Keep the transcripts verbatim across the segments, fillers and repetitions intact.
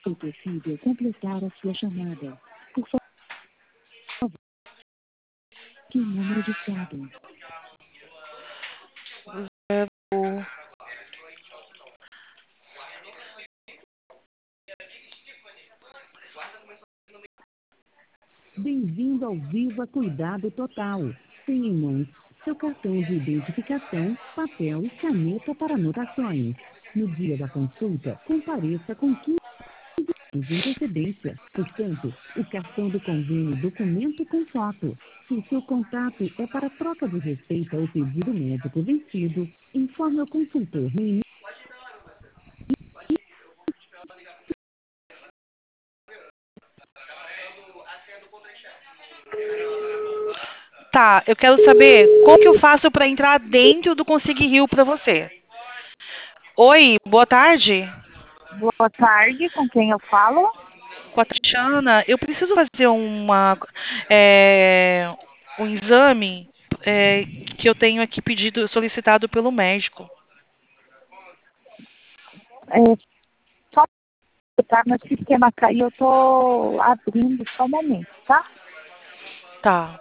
foi possível completar a sua chamada. Por favor, que número de estado? Zero. Bem-vindo ao Viva Cuidado Total. Tenha em mãos seu cartão de identificação, papel e caneta para anotações. No dia da consulta, compareça com quinze dias de antecedência. Portanto, o cartão do convênio documento com foto. Se o seu contato é para troca de receita ou pedido médico vencido, informe ao consultor no início. Tá, eu quero saber como que eu faço para entrar dentro do Consegui Rio para você. Oi, boa tarde. Boa tarde, com quem eu falo? Com a Tatiana, eu preciso fazer uma, é, um exame é, que eu tenho aqui pedido, solicitado pelo médico. É, só tá, meu sistema caiu, eu tô abrindo só um momento, tá? Tá.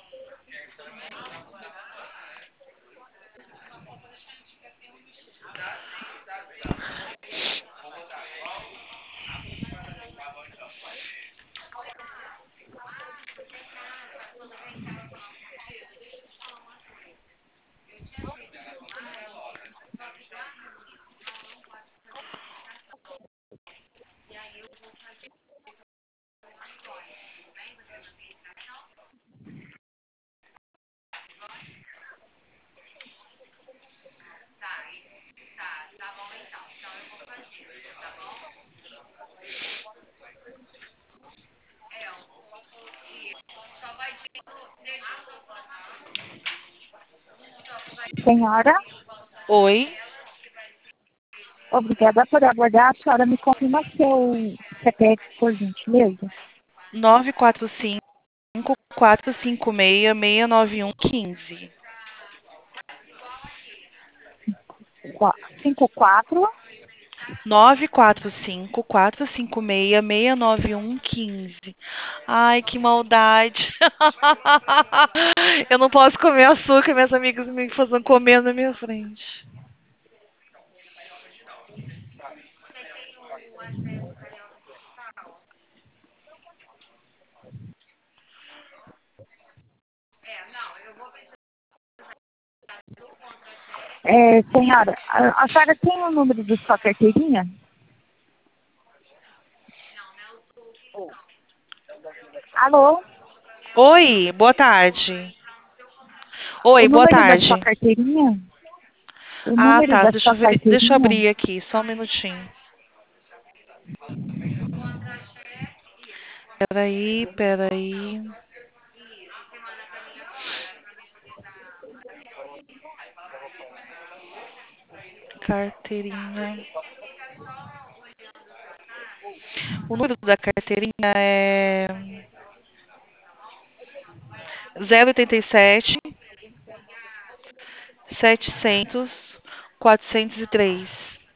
Senhora, Oi, obrigada por aguardar. A senhora me confirma seu C P F, por gentileza? nove quatro cinco, quatro cinco seis, seis nove um um cinco. Qua- cinco quatro. nove quatro cinco, quatro cinco seis, seis nove um um cinco. Ai, que maldade. Eu não posso comer açúcar, minhas amigas me fazem comer na minha frente. É, senhora, a, a senhora tem o número da sua carteirinha? Alô? Oi, boa tarde. O Oi, boa número da sua tarde. carteirinha? O Ah, número tá. da Deixa sua eu ver, deixa eu carteirinha? abrir aqui, só um minutinho. Peraí, peraí. Carteirinha. O número da carteirinha é zero oitenta e sete, setecentos, quatrocentos e três.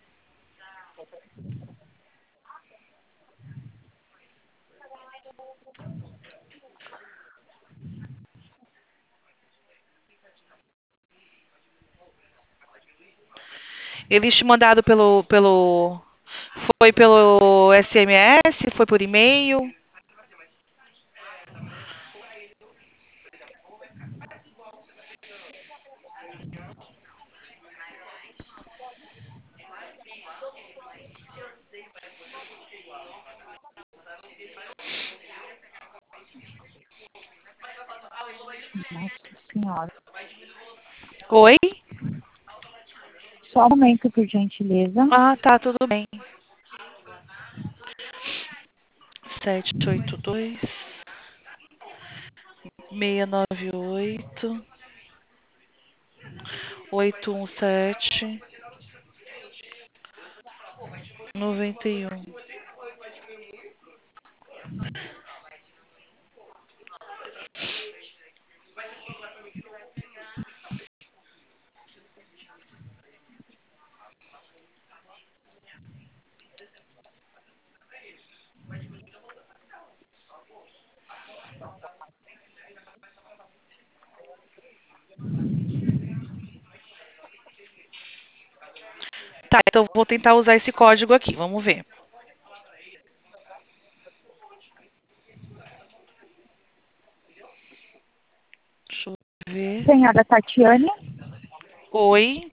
Eles te mandaram pelo, pelo, foi pelo S M S, foi por e-mail? Nossa senhora. Oi? Só um momento, por gentileza. Ah, tá, tudo bem. Sete oito dois, seis nove oito, oito um sete, noventa e um. Tá, então eu vou tentar usar esse código aqui. Vamos ver. Deixa eu ver. Senhora Tatiane, Oi.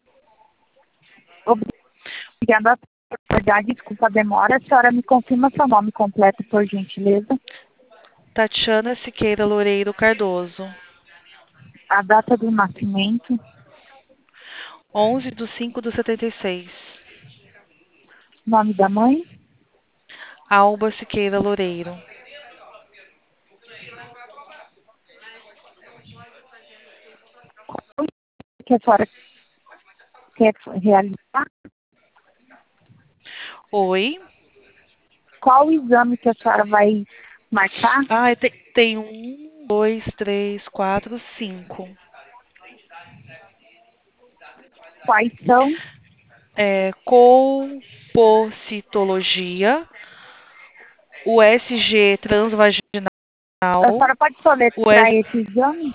obrigada por acordar, desculpa a demora. A senhora me confirma seu nome completo, por gentileza? Tatiana Siqueira Loureiro Cardoso. A data do nascimento, onze de cinco de setenta e seis. nome da mãe, Alba Siqueira Loureiro. que a senhora quer realizar? Oi. Qual o exame que a senhora vai marcar? Ah, tem, tem um, dois, três, quatro, cinco. Quais são? É, colpocitologia, U S G transvaginal, A senhora pode o soletrar S, esse exame?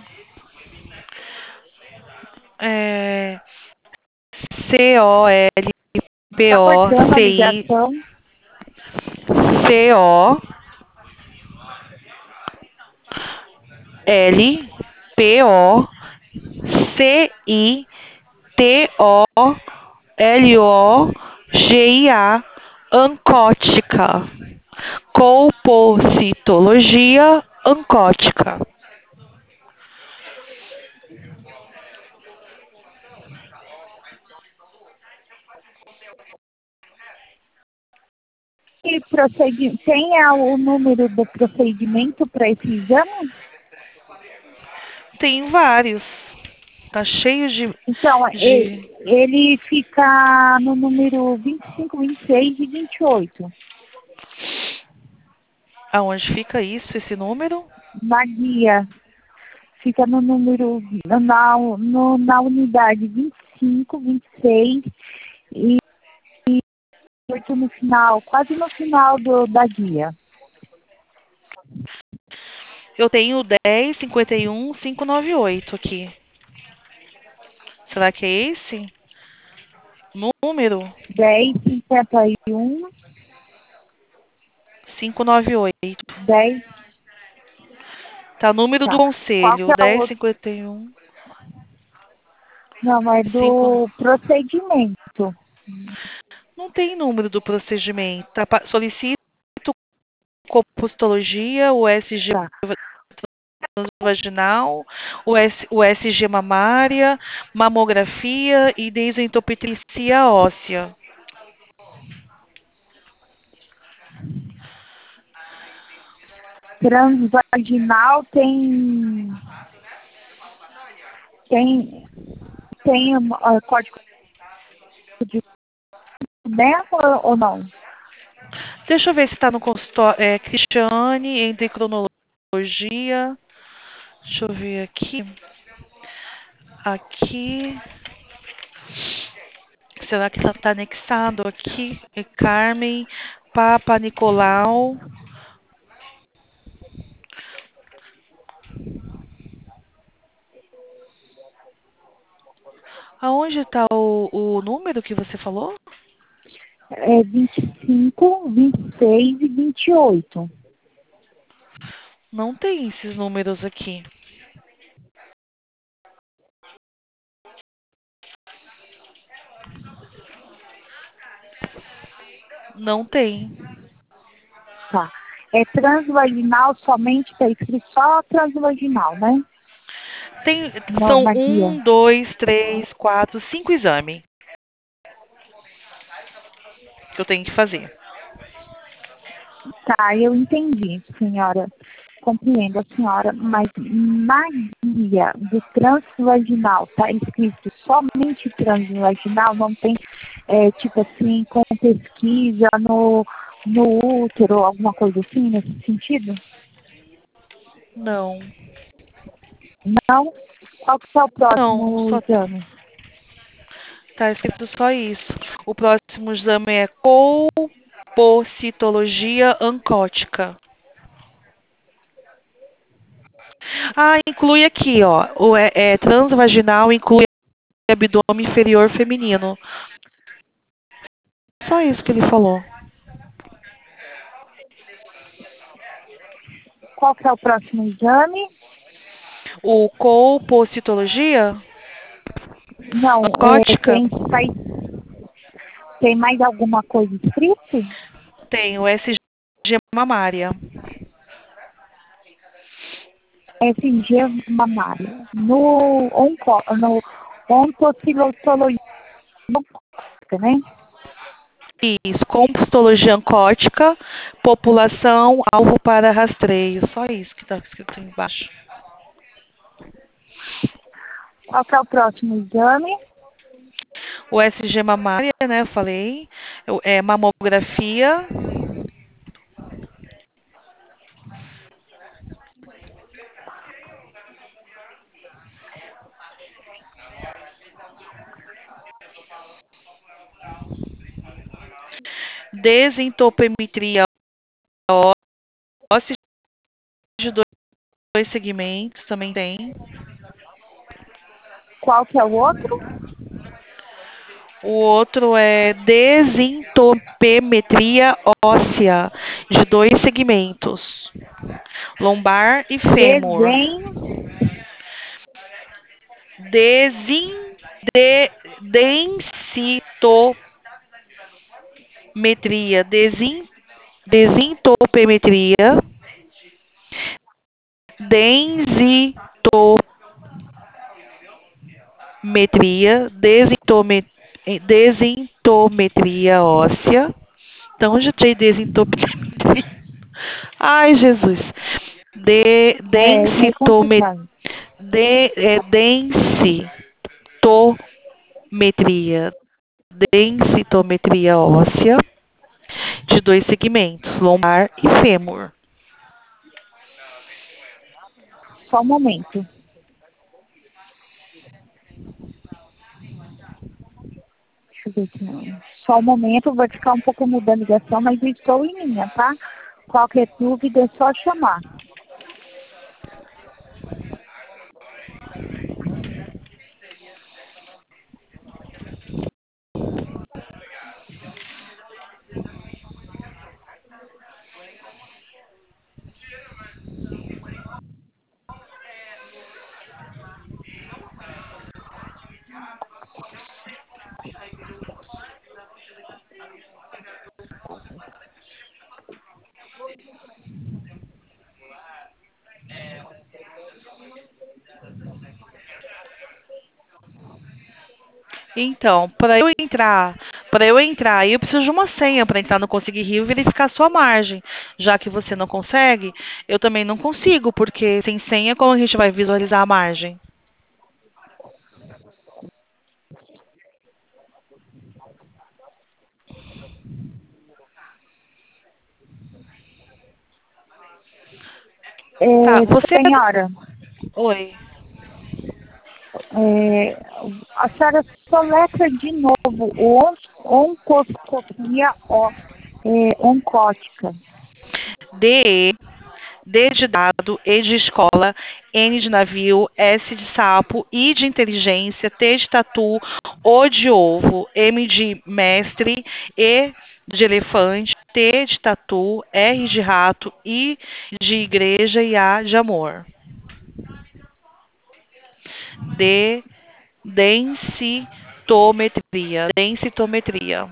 é, C O L P Está O cortando a C I ligação. C O L P O C I T O L O G I A, ancótica. Colpocitologia ancótica. E procedi... Tem a- o número do procedimento para esse exame? Tem vários. Tá cheio de, Então, e- de... ele fica no número vinte e cinco, vinte e seis e vinte e oito. Aonde fica isso, esse número? Na guia, fica no número, na, no, na unidade vinte e cinco, vinte e seis e oito no final, quase no final do, da guia. Eu tenho dez, cinquenta e um, quinhentos e noventa e oito aqui. Será que é esse número? dez, cinquenta e um, quinhentos e noventa e oito. dez, Tá, número do tá. Qual que conselho, é o dez, outro? cinquenta e um, Não, é cinco... do procedimento. Não tem número do procedimento. Tá, pa- solicito compostologia, o S G Tá. vaginal, o, S, o S G mamária, mamografia e desentopetricia óssea. Transvaginal tem, tem, tem uh, código de dela ou não? Deixa eu ver se está no consultório. É, Cristiane, endocrinologia. Deixa eu ver aqui. Aqui. Será que está anexado aqui? É Carmen, Papa Nicolau. Aonde está o, o número que você falou? É vinte e cinco, vinte e seis e vinte e oito. Não tem esses números aqui. Não tem. Tá. É transvaginal somente, está escrito só transvaginal, né? Tem, No, são na guia. um, dois, três, quatro, cinco exames que eu tenho que fazer. Tá, eu entendi, senhora. Compreendo a senhora, mas na guia do transvaginal está escrito somente transvaginal, não tem, é, tipo assim, com pesquisa no, no útero, alguma coisa assim, nesse sentido? Não. Não? Qual que é o Não, próximo só exame? tá escrito só isso. O próximo exame é colpocitologia ancótica. Ah, inclui aqui, ó. O é, é transvaginal inclui abdômen inferior feminino. Só isso que ele falou. Qual que é o próximo exame? O colpocitologia Não, é, oncótica tem, faz, tem mais alguma coisa escrito? tem o S G mamária. S G mamário. No, onco, no ontocitologia, né? Isso, compostologia oncótica, população, alvo para rastreio. Só isso que está escrito embaixo. Qual que é o próximo exame? O S G mamária, né, eu falei, é mamografia, desentopemetria óssea de dois segmentos, também tem. Qual que é o outro? O outro é desentopemetria óssea de dois segmentos, lombar e fêmur. Desen, Desin, de, densitometria, desin, desintopemetria, densitometria, desintome, desintometria óssea. Então, já tem desintometria. Ai, Jesus. De, é, meio densitometria, complicado. de, é, densitometria, densitometria óssea de dois segmentos, lombar e fêmur. Só um momento. Deixa eu ver aqui. Não. Só um momento, vai ficar um pouco mudando de ação, mas eu estou em linha, tá? Qualquer dúvida é só chamar. Então, para eu entrar, para eu entrar, eu preciso de uma senha para entrar no Conseguir Rio e verificar a sua margem. Já que você não consegue, eu também não consigo, porque sem senha como a gente vai visualizar a margem? Tá, É, você é do... senhora, Oi. é, a senhora soletra de novo o on- oncoscopia ó, é, oncótica. D, D de dado, E de escola, N de navio, S de sapo, I de inteligência, T de tatu, O de ovo, M de mestre, E de elefante, T de tatu, R de rato, I de igreja e A de amor. D, densitometria, densitometria.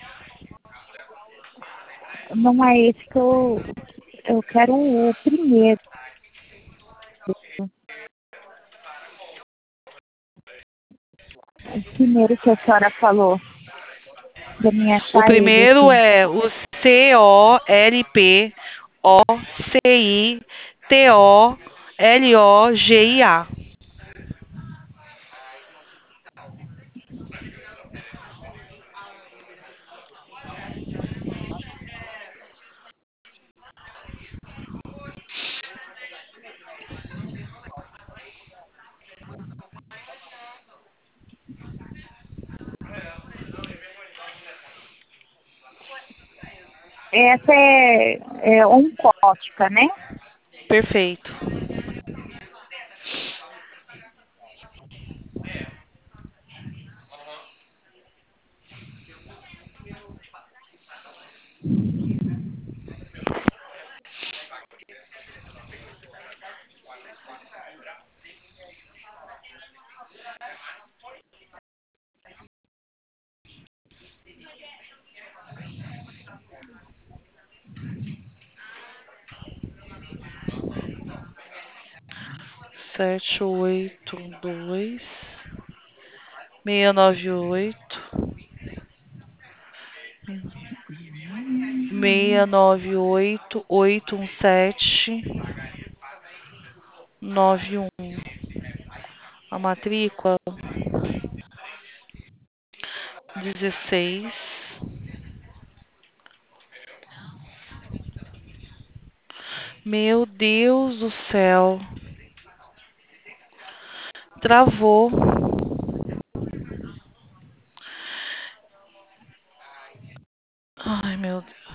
Não é esse que eu, eu quero o primeiro. O primeiro que a senhora falou. Pra mim O achar ele primeiro aqui. é o C O L P O C I T O L O G I A. Essa é, é oncótica, né? Perfeito. sete oito dois, seis nove oito, seis nove oito, oito um sete, nove um. A matrícula dezesseis. Meu Deus do céu. Travou. Ai, meu Deus.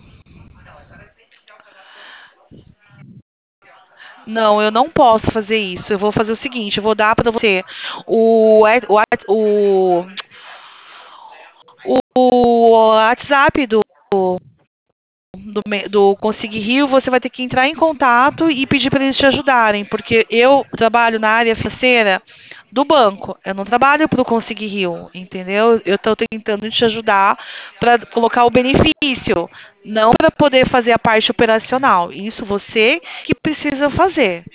Não, eu não posso fazer isso. Eu vou fazer o seguinte, eu vou dar para você o, o, o, o WhatsApp do, do, me- do Consig Rio, você vai ter que entrar em contato e pedir para eles te ajudarem, porque eu trabalho na área financeira do banco. Eu não trabalho para o Consig Rio, entendeu? Eu estou tentando te ajudar para colocar o benefício, não para poder fazer a parte operacional. Isso você que precisa fazer.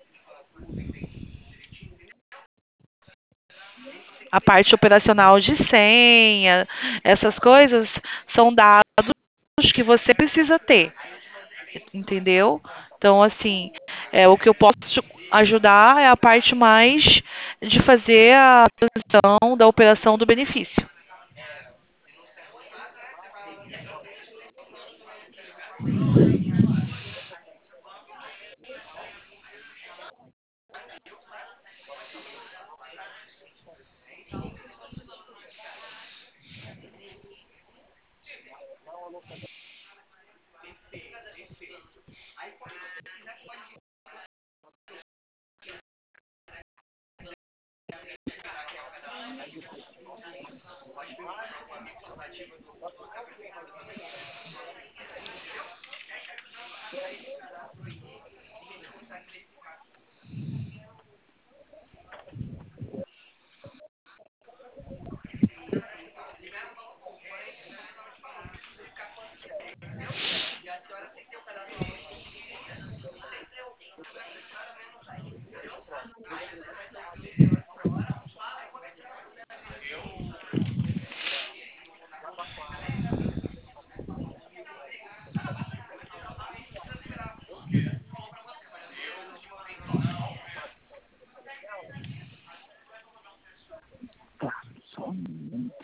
A parte operacional de senha, essas coisas são dados que você precisa ter, entendeu? Então, assim, é, o que eu posso te ajudar é a parte mais de fazer a transição da operação do benefício. Tá, só um momento.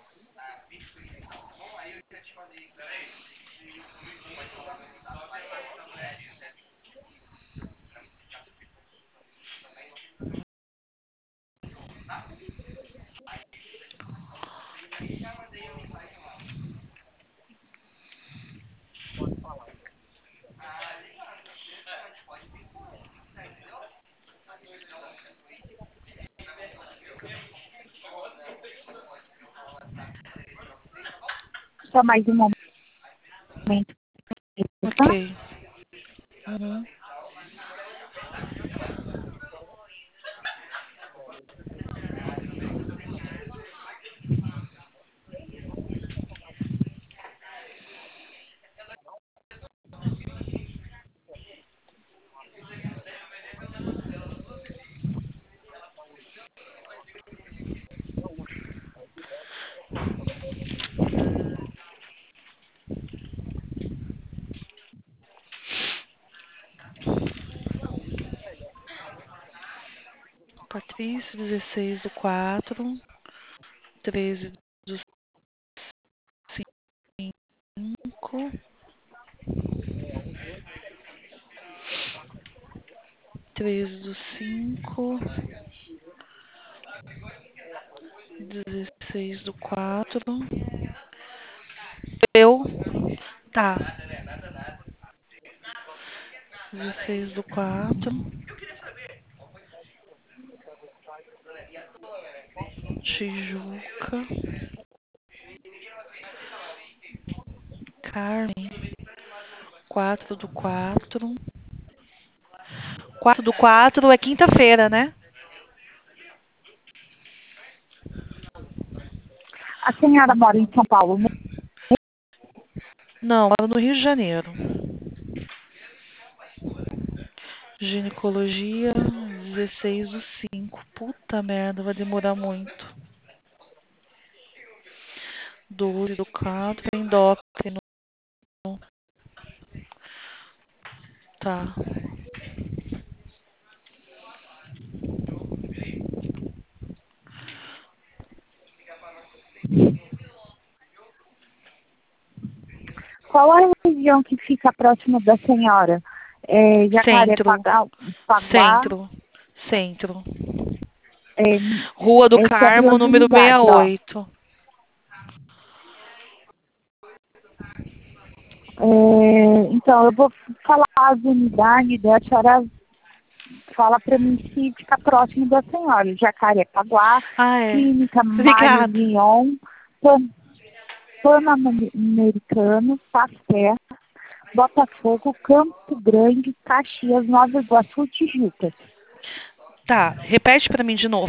Só mais um momento, tá? Ok. Uhum. Patrícia, dezesseis do quatro, treze do cinco, treze do cinco, dezesseis do quatro. Eu. Tá. dezesseis do quatro. Tijuca. Carmen. quatro do quatro. quatro do quatro é quinta-feira, né? A senhora mora em São Paulo, né? Não, moro no Rio de Janeiro. Ginecologia, dezesseis do cinco. Puta merda, vai demorar muito. doze do quatro, endócrino. Tá. Qual a região que fica próximo da senhora? É, Centro. Jacarepaguá? Centro. Centro. É, Rua do essa é a Carmo, número unidades, ó. sessenta e oito. É, então, eu vou falar as unidades, daí a senhora fala para mim se fica próximo da senhora. Jacarepaguá, Ah, é. Clínica Mário Obrigada. Guion, Pan, Pan-Americano, Pasteur, Botafogo, Campo Grande, Caxias, Nova Iguaçu, Tijucas. Tá, repete pra mim de novo.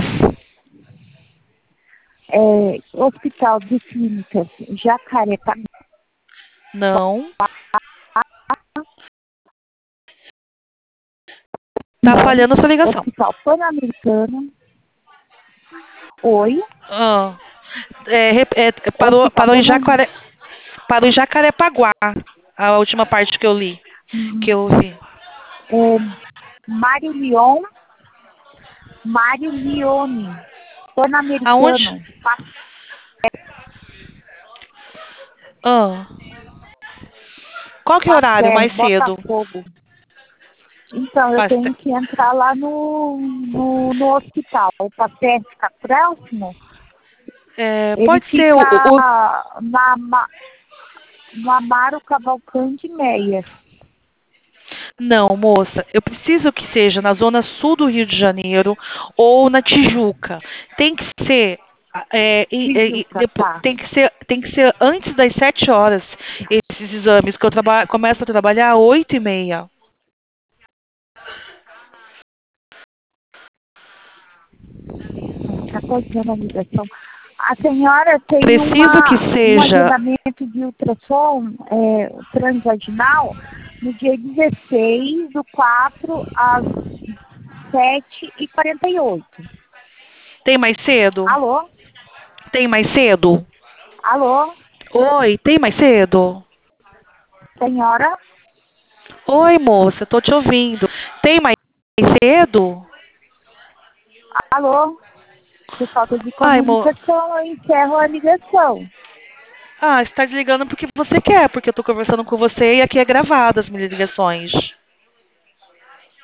É, Hospital de Clínicas Jacarepaguá. Não. Tá falhando a sua ligação. Hospital Pan-Americano. Oi. Ah, é, rep- é, parou, Hospital parou, em Pan Jacare, parou em Jacarepaguá, a última parte que eu li, que eu vi. é, Mário Leon, Mário Leone, Aonde? Pan-Americano. Ah. Qual que é o horário Pasteur, mais cedo? Botafogo. Então, eu Pasta- tenho que entrar lá no, no, no hospital. O Pasteur fica próximo. É, Ele pode ser fica o, o- na, Ma- no Amaro Cavalcante Meia. Não, moça, eu preciso que seja na zona sul do Rio de Janeiro ou na Tijuca. Tem que ser é, e- e- e Tijuca, depo- tá. tem que ser tem que ser antes das sete horas esses exames que eu traba, começo a trabalhar às oito e meia. Está cortando a ligação. A senhora tem Preciso que uma, um seja. agendamento de ultrassom é, transvaginal no dia dezesseis do quatro às sete e quarenta e oito. Tem mais cedo? Alô? Tem mais cedo? Alô? Oi, tem mais cedo? Senhora? Oi, moça, tô te ouvindo. Tem mais cedo? Alô? Por falta de Ai, mo... comunicação, eu encerro a ligação. Ah, você tá desligando porque você quer, porque eu tô conversando com você e aqui é gravado as minhas ligações.